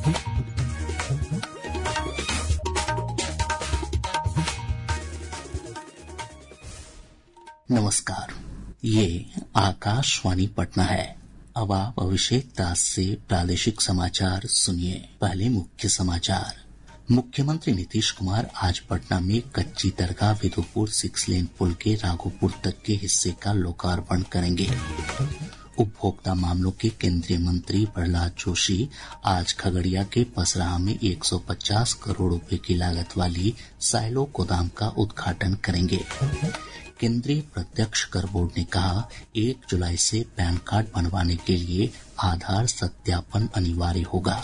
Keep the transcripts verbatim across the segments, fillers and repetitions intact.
नमस्कार, ये आकाशवाणी पटना है। अब आप अभिषेक दास से प्रादेशिक समाचार सुनिए। पहले मुख्य समाचार। मुख्यमंत्री नीतीश कुमार आज पटना में कच्ची दरगाह विदुपुर सिक्स लेन पुल के राघोपुर तक के हिस्से का लोकार्पण करेंगे। उपभोक्ता मामलों के केंद्रीय मंत्री प्रहलाद जोशी आज खगड़िया के पसराहा में एक सौ पचास करोड़ रुपए की लागत वाली साइलो गोदाम का उद्घाटन करेंगे। केंद्रीय प्रत्यक्ष कर बोर्ड ने कहा, एक जुलाई से पैन कार्ड बनवाने के लिए आधार सत्यापन अनिवार्य होगा।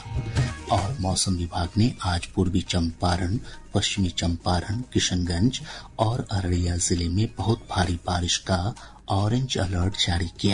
और मौसम विभाग ने आज पूर्वी चंपारण, पश्चिमी चंपारण, किशनगंज और अररिया जिले में बहुत भारी बारिश का ऑरेंज अलर्ट जारी किया।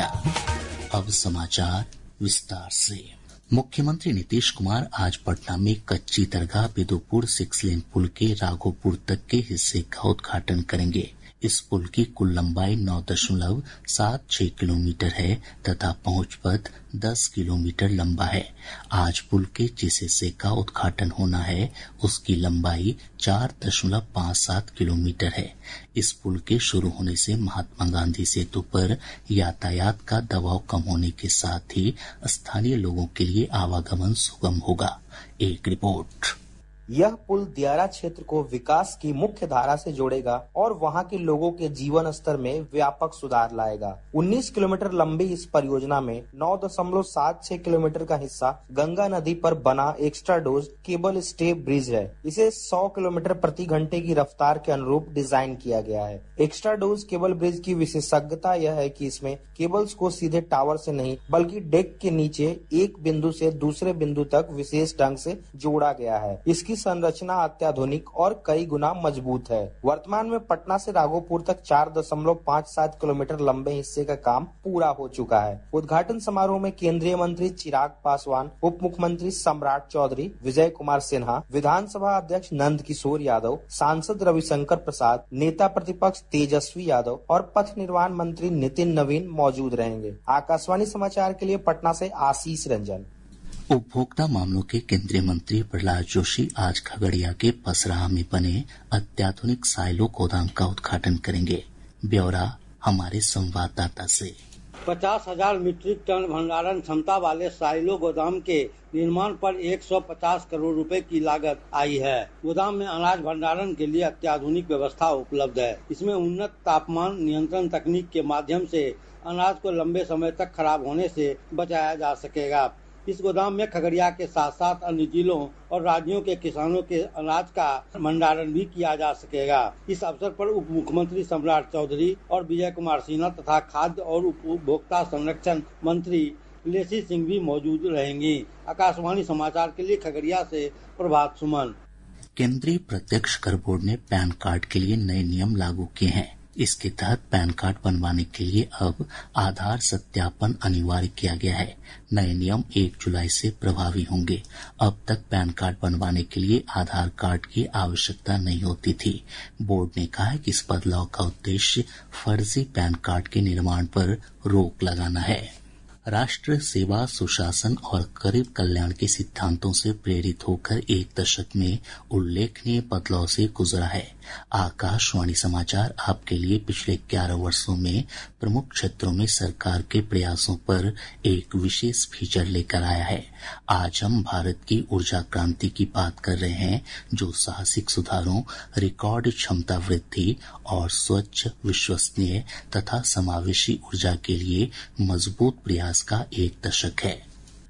अब समाचार विस्तार से। मुख्यमंत्री नीतीश कुमार आज पटना में कच्ची दरगाह विदुपुर सिक्स लेन पुल के राघोपुर तक के हिस्से का उद्घाटन करेंगे। इस पुल की कुल लंबाई नौ दशमलव सात छह किलोमीटर है तथा पहुंच पथ दस किलोमीटर लंबा है। आज पुल के जिस हिस्से का उद्घाटन होना है उसकी लंबाई चार दशमलव पाँच सात किलोमीटर है। इस पुल के शुरू होने से महात्मा गांधी सेतु पर यातायात का दबाव कम होने के साथ ही स्थानीय लोगों के लिए आवागमन सुगम होगा। एक रिपोर्ट। यह पुल दियारा क्षेत्र को विकास की मुख्य धारा से जोड़ेगा और वहां के लोगों के जीवन स्तर में व्यापक सुधार लाएगा। उन्नीस किलोमीटर लंबी इस परियोजना में नौ दशमलव सात छह किलोमीटर का हिस्सा गंगा नदी पर बना extradosed cable stay bridge है। इसे सौ किलोमीटर प्रति घंटे की रफ्तार के अनुरूप डिजाइन किया गया है। एक्स्ट्रा डोज केबल ब्रिज की विशेषज्ञता यह है कि इसमें केबल्स को सीधे टावर से नहीं बल्कि डेक के नीचे एक बिंदु से दूसरे बिंदु तक विशेष ढंग से जोड़ा गया है। इसकी संरचना अत्याधुनिक और कई गुना मजबूत है। वर्तमान में पटना से राघोपुर तक चार दशमलव पाँच सात किलोमीटर लंबे हिस्से का काम पूरा हो चुका है। उद्घाटन समारोह में केंद्रीय मंत्री चिराग पासवान, उप मुख्यमंत्री सम्राट चौधरी, विजय कुमार सिन्हा, विधानसभा अध्यक्ष नंद किशोर यादव, सांसद रविशंकर प्रसाद, नेता प्रतिपक्ष तेजस्वी यादव और पथ निर्माण मंत्री नितिन नवीन मौजूद रहेंगे। आकाशवाणी समाचार के लिए पटना से आशीष रंजन। उपभोक्ता मामलों के केंद्रीय मंत्री प्रहलाद जोशी आज खगड़िया के पसराहा में बने अत्याधुनिक साइलो गोदाम का उद्घाटन करेंगे। ब्यौरा हमारे संवाददाता से। पचास हजार मीट्रिक टन भंडारण क्षमता वाले साइलो गोदाम के निर्माण पर एक सौ पचास करोड़ रुपए की लागत आई है। गोदाम में अनाज भंडारण के लिए अत्याधुनिक व्यवस्था उपलब्ध है। इसमें उन्नत तापमान नियंत्रण तकनीक के माध्यम से अनाज को लंबे समय तक खराब होने से बचाया जा सकेगा। इस गोदाम में खगड़िया के साथ साथ अन्य जिलों और राज्यों के किसानों के अनाज का भंडारण भी किया जा सकेगा। इस अवसर पर उप मुख्यमंत्री सम्राट चौधरी और विजय कुमार सिन्हा तथा खाद्य और उपभोक्ता संरक्षण मंत्री लेसी सिंह भी मौजूद रहेंगी। आकाशवाणी समाचार के लिए खगड़िया से प्रभात सुमन। केंद्रीय प्रत्यक्ष कर बोर्ड ने पैन कार्ड के लिए नए नियम लागू किए हैं। इसके तहत पैन कार्ड बनवाने के लिए अब आधार सत्यापन अनिवार्य किया गया है। नए नियम एक जुलाई से प्रभावी होंगे। अब तक पैन कार्ड बनवाने के लिए आधार कार्ड की आवश्यकता नहीं होती थी। बोर्ड ने कहा है कि इस बदलाव का उद्देश्य फर्जी पैन कार्ड के निर्माण पर रोक लगाना है। राष्ट्र सेवा, सुशासन और गरीब कल्याण के सिद्धांतों से प्रेरित होकर एक दशक में उल्लेखनीय बदलाव से गुजरा है। आकाशवाणी समाचार आपके लिए पिछले ग्यारह वर्षों में प्रमुख क्षेत्रों में सरकार के प्रयासों पर एक विशेष फीचर लेकर आया है। आज हम भारत की ऊर्जा क्रांति की बात कर रहे हैं, जो साहसिक सुधारों, रिकॉर्ड क्षमता वृद्धि और स्वच्छ, विश्वसनीय तथा समावेशी ऊर्जा के लिए मजबूत प्रयास का एक दशक है।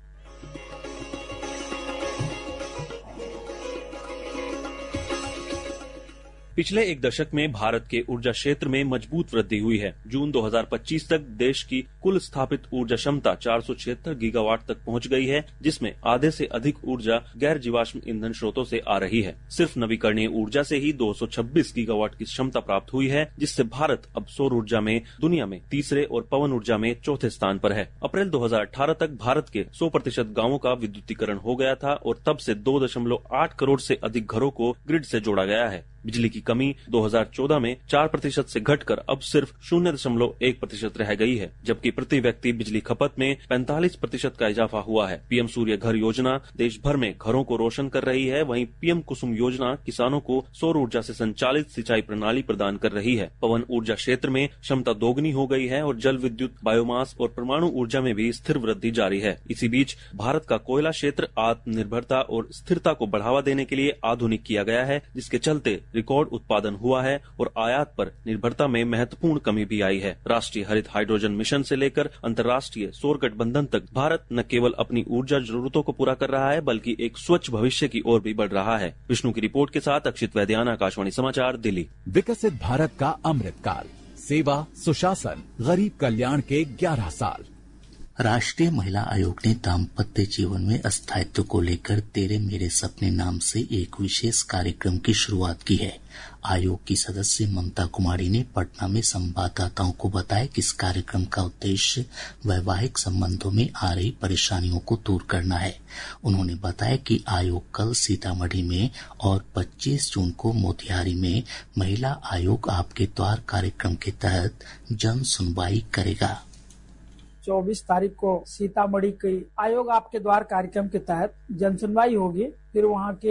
पिछले एक दशक में भारत के ऊर्जा क्षेत्र में मजबूत वृद्धि हुई है। जून दो हज़ार पच्चीस तक देश की कुल स्थापित ऊर्जा क्षमता चार सौ छिहत्तर गीगावाट तक पहुंच गई है, जिसमें आधे से अधिक ऊर्जा गैर जीवाश्म ईंधन स्रोतों से आ रही है। सिर्फ नवीकरणीय ऊर्जा से ही दो सौ छब्बीस गीगावाट की क्षमता प्राप्त हुई है, जिससे भारत अब सौर ऊर्जा में दुनिया में तीसरे और पवन ऊर्जा में चौथे स्थान पर है। अप्रैल दो हज़ार अठारह तक भारत के सौ प्रतिशत गाँवों का विद्युतीकरण हो गया था और तब से दो दशमलव आठ करोड़ से अधिक घरों को ग्रिड से जोड़ा गया है। बिजली की कमी दो हज़ार चौदह में चार प्रतिशत से घटकर अब सिर्फ शून्य दशमलव एक प्रतिशत रह गई है, जबकि प्रति व्यक्ति बिजली खपत में पैंतालीस प्रतिशत का इजाफा हुआ है। पीएम सूर्य घर योजना देश भर में घरों को रोशन कर रही है, वहीं पीएम कुसुम योजना किसानों को सौर ऊर्जा से संचालित सिंचाई प्रणाली प्रदान कर रही है। पवन ऊर्जा क्षेत्र में क्षमता दोगुनी हो गई है और जल विद्युत, बायोमास और परमाणु ऊर्जा में भी स्थिर वृद्धि जारी है। इसी बीच भारत का कोयला क्षेत्र आत्मनिर्भरता और स्थिरता को बढ़ावा देने के लिए आधुनिक किया गया है, जिसके चलते रिकॉर्ड उत्पादन हुआ है और आयात पर निर्भरता में महत्वपूर्ण कमी भी आई है। राष्ट्रीय हरित हाइड्रोजन मिशन से लेकर अंतर्राष्ट्रीय सौर गठबंधन तक भारत न केवल अपनी ऊर्जा जरूरतों को पूरा कर रहा है, बल्कि एक स्वच्छ भविष्य की ओर भी बढ़ रहा है। विष्णु की रिपोर्ट के साथ अक्षित वैद्यान, आकाशवाणी समाचार, दिल्ली। विकसित भारत का अमृत काल, सेवा, सुशासन, गरीब कल्याण के ग्यारह साल। राष्ट्रीय महिला आयोग ने दाम्पत्य जीवन में स्थायित्व को लेकर तेरे मेरे सपने नाम से एक विशेष कार्यक्रम की शुरुआत की है। आयोग की सदस्य ममता कुमारी ने पटना में संवाददाताओं को बताया कि इस कार्यक्रम का उद्देश्य वैवाहिक संबंधों में आ रही परेशानियों को दूर करना है। उन्होंने बताया कि आयोग कल सीतामढ़ी में और पच्चीस जून को मोतिहारी में महिला आयोग आपके द्वार कार्यक्रम के तहत जन सुनवाई करेगा। चौबीस तारीख को सीतामढ़ी के आयोग आपके द्वार कार्यक्रम के तहत जनसुनवाई होगी। फिर वहाँ के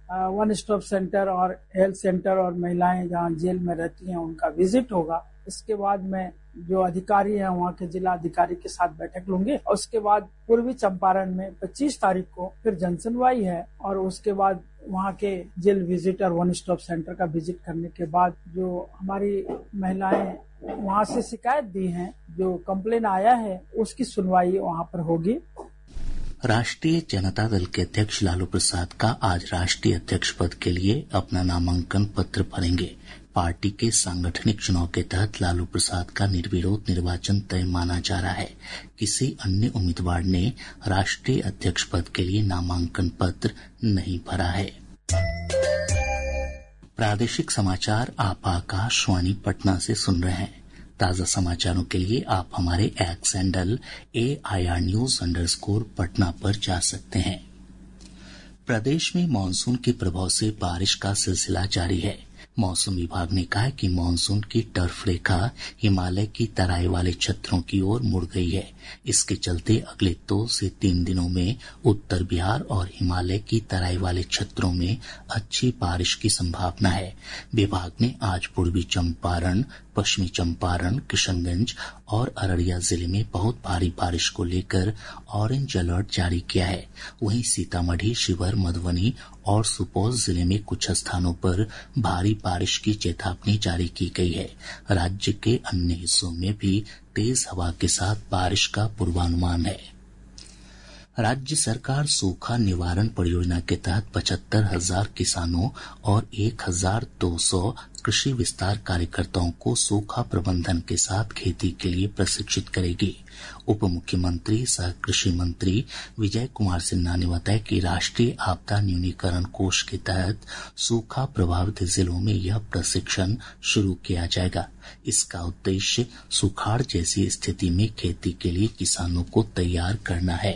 वन स्टॉप सेंटर और हेल्थ सेंटर और महिलाएं जहाँ जेल में रहती हैं उनका विजिट होगा। इसके बाद में जो अधिकारी हैं वहाँ के जिला अधिकारी के साथ बैठक लूंगे और उसके बाद पूर्वी चंपारण में पच्चीस तारीख को फिर जनसुनवाई है और उसके बाद वहाँ के जेल विजिट और वन स्टॉप सेंटर का विजिट करने के बाद जो हमारी महिलाएं वहाँ से शिकायत दी हैं, जो कंप्लेन आया है, उसकी सुनवाई वहाँ पर होगी। राष्ट्रीय जनता दल के अध्यक्ष लालू प्रसाद का आज राष्ट्रीय अध्यक्ष पद के लिए अपना नामांकन पत्र भरेंगे। पार्टी के सांगठनिक चुनाव के तहत लालू प्रसाद का निर्विरोध निर्वाचन तय माना जा रहा है। किसी अन्य उम्मीदवार ने राष्ट्रीय अध्यक्ष पद के लिए नामांकन पत्र नहीं भरा है। प्रादेशिक समाचार आप आकाशवाणी पटना से सुन रहे हैं। ताज़ा समाचारों के लिए आप हमारे X handle A I R news underscore Patna पर जा सकते हैं। प्रदेश में मानसून के प्रभाव से बारिश का सिलसिला जारी है। मौसम विभाग ने कहा है कि मानसून की टर्फ रेखा हिमालय की तराई वाले क्षेत्रों की ओर मुड़ गई है। इसके चलते अगले दो से तीन दिनों में उत्तर बिहार और हिमालय की तराई वाले क्षेत्रों में अच्छी बारिश की संभावना है। विभाग ने आज पूर्वी चंपारण, पश्चिमी चंपारण, किशनगंज और अररिया जिले में बहुत भारी बारिश को लेकर ऑरेंज अलर्ट जारी किया है। वहीं सीतामढ़ी, शिवहर, मधुबनी और सुपौल जिले में कुछ स्थानों पर भारी बारिश की चेतावनी जारी की गई है। राज्य के अन्य हिस्सों में भी तेज हवा के साथ बारिश का पूर्वानुमान है। राज्य सरकार सूखा निवारण परियोजना के तहत पचहत्तर हजार किसानों और एक हजार दो सौ कृषि विस्तार कार्यकर्ताओं को सूखा प्रबंधन के साथ खेती के लिए प्रशिक्षित करेगी। उप मुख्यमंत्री सह कृषि मंत्री विजय कुमार सिन्हा ने बताया कि राष्ट्रीय आपदा न्यूनीकरण कोष के तहत सूखा प्रभावित जिलों में यह प्रशिक्षण शुरू किया जाएगा। इसका उद्देश्य सुखाड़ जैसी स्थिति में खेती के लिए किसानों को तैयार करना है।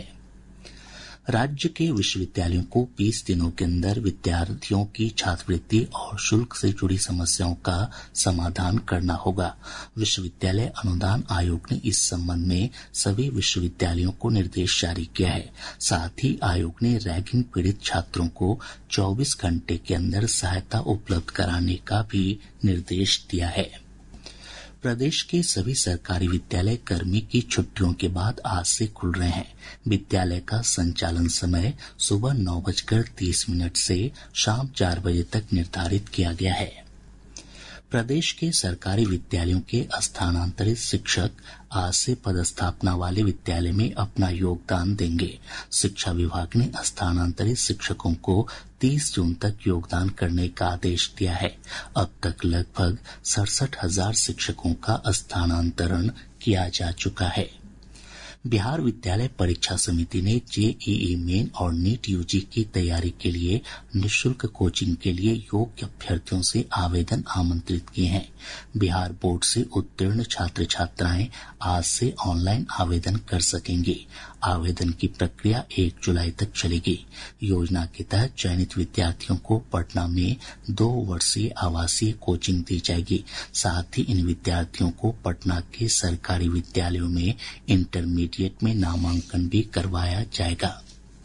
राज्य के विश्वविद्यालयों को बीस दिनों के अंदर विद्यार्थियों की छात्रवृत्ति और शुल्क से जुड़ी समस्याओं का समाधान करना होगा। विश्वविद्यालय अनुदान आयोग ने इस संबंध में सभी विश्वविद्यालयों को निर्देश जारी किया है। साथ ही आयोग ने रैगिंग पीड़ित छात्रों को चौबीस घंटे के अंदर सहायता उपलब्ध कराने का भी निर्देश दिया है। प्रदेश के सभी सरकारी विद्यालय गर्मी की छुट्टियों के बाद आज से खुल रहे हैं। विद्यालय का संचालन समय सुबह नौ बजकर तीस मिनट से शाम चार बजे तक निर्धारित किया गया है। प्रदेश के सरकारी विद्यालयों के स्थानांतरित शिक्षक आज से पदस्थापना वाले विद्यालय में अपना योगदान देंगे। शिक्षा विभाग ने स्थानांतरित शिक्षकों को तीस जून तक योगदान करने का आदेश दिया है। अब तक लगभग सड़सठ हजार शिक्षकों का स्थानांतरण किया जा चुका है। बिहार विद्यालय परीक्षा समिति ने जेईई मेन और नीट यूजी की तैयारी के लिए निःशुल्क कोचिंग के लिए योग्य अभ्यर्थियों से आवेदन आमंत्रित किए हैं। बिहार बोर्ड से उत्तीर्ण छात्र छात्राएं आज से ऑनलाइन आवेदन कर सकेंगे। आवेदन की प्रक्रिया एक जुलाई तक चलेगी। योजना के तहत चयनित विद्यार्थियों को पटना में दो वर्षीय आवासीय कोचिंग दी जाएगी। साथ ही इन विद्यार्थियों को पटना के सरकारी विद्यालयों में इंटरमीडिएट में नामांकन भी करवाया जाएगा।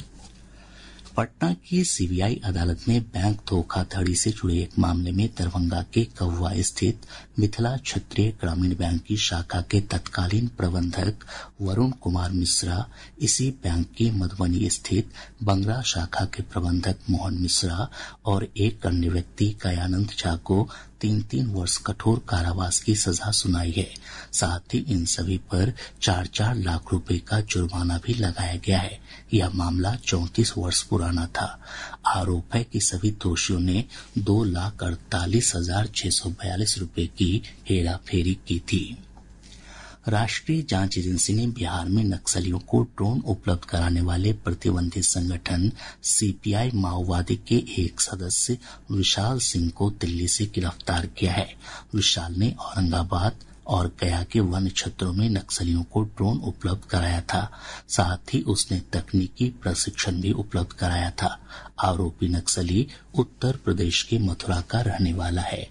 पटना की सीबीआई अदालत ने बैंक धोखाधड़ी से जुड़े एक मामले में दरभंगा के कौवा स्थित मिथिला क्षेत्रीय ग्रामीण बैंक की शाखा के तत्कालीन प्रबंधक वरुण कुमार मिश्रा, इसी बैंक की मधुबनी स्थित बंगरा शाखा के प्रबंधक मोहन मिश्रा और एक अन्य व्यक्ति कयानंद झा को तीन तीन वर्ष कठोर कारावास की सजा सुनाई है। साथ ही इन सभी पर चार चार लाख रुपए का जुर्माना भी लगाया गया है। यह मामला चौंतीस वर्ष पुराना था। आरोप है कि सभी दोषियों ने दो लाख अड़तालीस हजार छह सौ बयालीस रूपये की हेराफेरी की थी। राष्ट्रीय जांच एजेंसी ने बिहार में नक्सलियों को ड्रोन उपलब्ध कराने वाले प्रतिबंधित संगठन सीपीआई माओवादी के एक सदस्य विशाल सिंह को दिल्ली से गिरफ्तार किया है। विशाल ने औरंगाबाद और गया के वन क्षेत्रों में नक्सलियों को ड्रोन उपलब्ध कराया था। साथ ही उसने तकनीकी प्रशिक्षण भी उपलब्ध कराया था। आरोपी नक्सली उत्तर प्रदेश के मथुरा का रहने वाला है।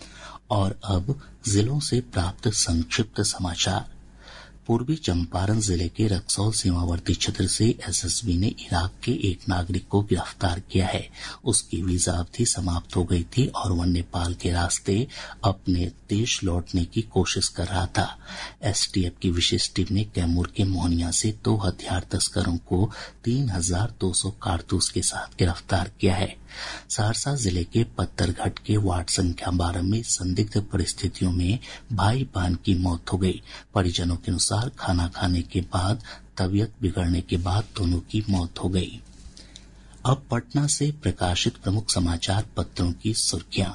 और अब जिलों से प्राप्त संक्षिप्त समाचार। पूर्वी चंपारण जिले के रक्सौल सीमावर्ती क्षेत्र से एसएसबी ने इराक के एक नागरिक को गिरफ्तार किया है। उसकी वीजा अवधि समाप्त हो गई थी और वह नेपाल के रास्ते अपने देश लौटने की कोशिश कर रहा था। एसटीएफ की विशेष टीम ने कैमूर के मोहनिया से दो हथियार तस्करों को तीन हजार दो सौ कारतूस के साथ गिरफ्तार किया है। सहरसा जिले के पत्थरघाट के वार्ड संख्या बारह में संदिग्ध परिस्थितियों में भाई बहन की मौत हो गई। परिजनों के अनुसार खाना खाने के बाद तबीयत बिगड़ने के बाद दोनों की मौत हो गई। अब पटना से प्रकाशित प्रमुख समाचार पत्रों की सुर्खियां।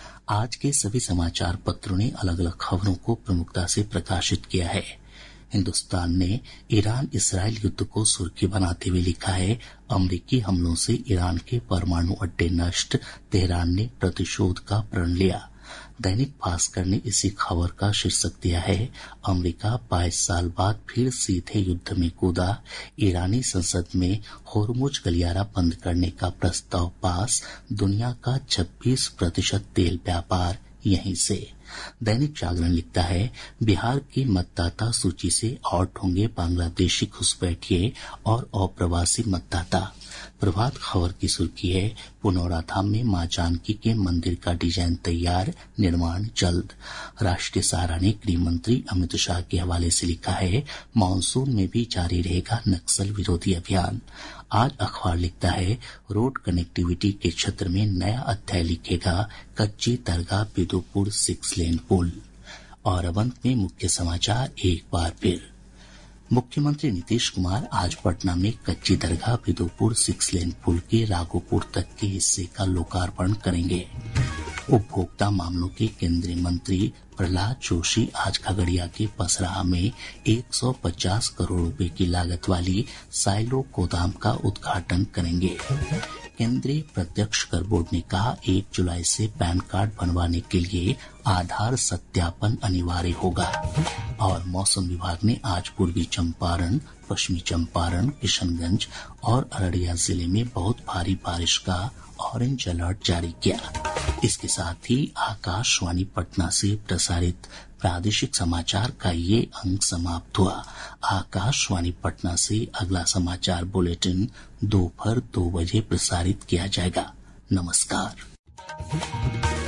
आज के सभी समाचार पत्रों ने अलग अलग खबरों को प्रमुखता से प्रकाशित किया है। हिन्दुस्तान ने ईरान इसराइल युद्ध को सुर्खी बनाते हुए लिखा है, अमरीकी हमलों से ईरान के परमाणु अड्डे नष्ट, तेहरान ने प्रतिशोध का प्रण लिया। दैनिक भास्कर ने इसी खबर का शीर्षक दिया है, अमेरिका बाईस साल बाद फिर सीधे युद्ध में कूदा, ईरानी संसद में होर्मुज गलियारा बंद करने का प्रस्ताव पास, दुनिया का छब्बीस प्रतिशत तेल व्यापार यहीं से। दैनिक जागरण लिखता है, बिहार की मतदाता सूची से आउट होंगे बांग्लादेशी घुसपैठिए और अप्रवासी मतदाता। प्रभात खबर की सुर्खी है, पुनौरा धाम में मां जानकी के मंदिर का डिजाइन तैयार, निर्माण जल्द। राष्ट्रीय सहारा ने गृह मंत्री अमित शाह के हवाले से लिखा है, मानसून में भी जारी रहेगा नक्सल विरोधी अभियान। आज अखबार लिखता है, रोड कनेक्टिविटी के क्षेत्र में नया अध्याय लिखेगा कच्ची दरगाह बिदुपुर सिक्स लेन पुल। और अब अंत में मुख्य समाचार एक बार फिर। मुख्यमंत्री नीतीश कुमार आज पटना में कच्ची दरगाह बिदुपुर सिक्स लेन पुल के राघोपुर तक के हिस्से का लोकार्पण करेंगे। उपभोक्ता मामलों के केंद्रीय मंत्री प्रहलाद जोशी आज खगड़िया के पसराहा में एक सौ पचास करोड़ रुपए की लागत वाली साइलो गोदाम का उद्घाटन करेंगे। केंद्रीय प्रत्यक्ष कर बोर्ड ने कहा, एक जुलाई से पैन कार्ड बनवाने के लिए आधार सत्यापन अनिवार्य होगा। और मौसम विभाग ने आज पूर्वी चंपारण, पश्चिमी चंपारण, किशनगंज और अररिया जिले में बहुत भारी बारिश का ऑरेंज अलर्ट जारी किया। इसके साथ ही आकाशवाणी पटना से प्रसारित प्रादेशिक समाचार का ये अंक समाप्त हुआ। आकाशवाणी पटना से अगला समाचार बुलेटिन दोपहर दो बजे प्रसारित किया जाएगा। नमस्कार।